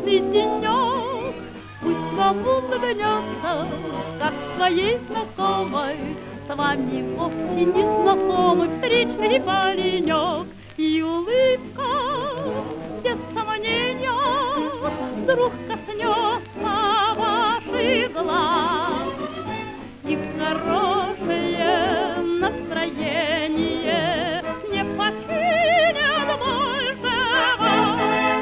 солнечный денек. Пусть вам улыбнется, как своей знакомой, с вами вовсе не знакомый встречный паренек. И улыбка, без сомнения, вдруг коснется ваших глаз. И хорошее настроение не покинет больше вас.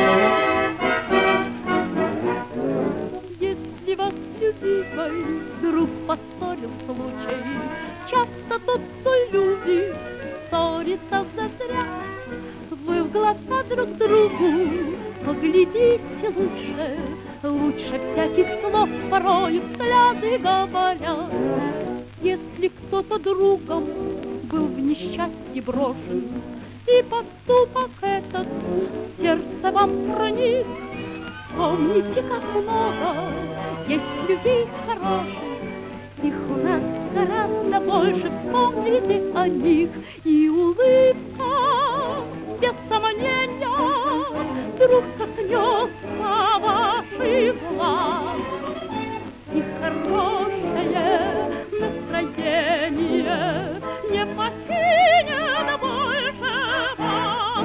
Если вас любимый друг поссорил случай, часто тот, кто любит, ссорится зазря. Вы в глаза друг другу поглядите лучше, лучше всяких слов порою взгляды говорят. Если кто-то другом был в несчастье брошен, и поступок этот в сердце вам проник, вспомните, как много есть людей хороших. Их у нас гораздо больше, вспомните о них. И улыбка, без сомнения, вдруг коснется ваших глаз. И хорошее настроение не покинет больше вас.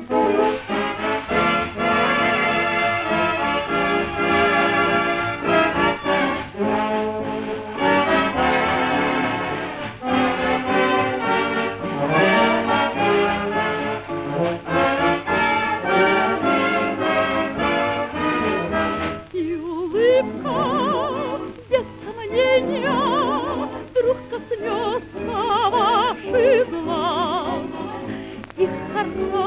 Без сомнения, вдруг коснется ваших глаз. И хорошее